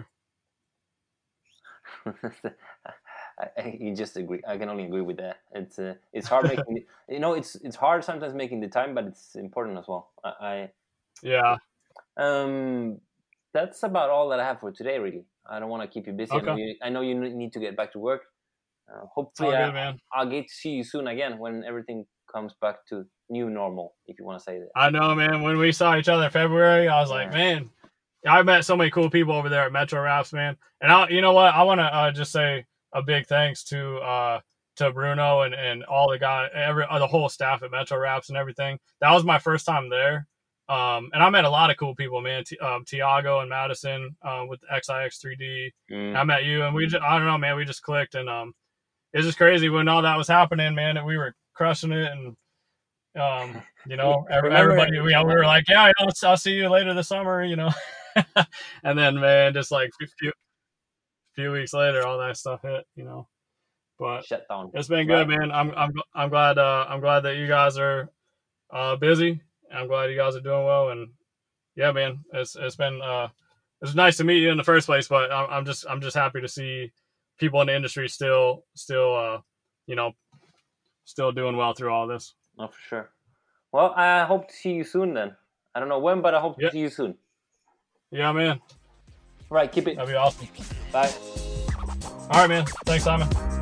Speaker 1: You just agree. I can only agree with that. It's hard making. It's hard sometimes making the time, but it's important as well.
Speaker 2: Yeah.
Speaker 1: That's about all that I have for today. Really, I don't want to keep you busy.
Speaker 2: Okay.
Speaker 1: I know you need to get back to work. Hopefully,
Speaker 2: It's all good, man.
Speaker 1: I'll get to see you soon again when everything comes back to new normal, if you want to say that.
Speaker 2: I know, man. When we saw each other in February, I was like, man, I met so many cool people over there at Metro Wraps, man. And you know what? I want to just say a big thanks to Bruno and all the guys, the whole staff at Metro Wraps and everything. That was my first time there. And I met a lot of cool people, man. Tiago and Madison with XIX 3D. I met you, and I don't know, man. We just clicked, and it was just crazy when all that was happening, man. And we were crushing it, and you know, everybody, we were like, yeah, I'll see you later this summer, you know. And then, man, just like few weeks later, all that stuff hit, you know. But
Speaker 1: shut down.
Speaker 2: It's been good, man. I'm glad that you guys are busy. I'm glad you guys are doing well, and yeah, man, it's been it's nice to meet you in the first place. But I'm just happy to see people in the industry still you know, still doing well through all this.
Speaker 1: Oh, for sure. Well, I hope to see you soon then. I don't know when, but I hope to see you soon.
Speaker 2: Yeah, man.
Speaker 1: All right, keep it.
Speaker 2: That'd be awesome.
Speaker 1: Bye.
Speaker 2: All right, man. Thanks, Simon.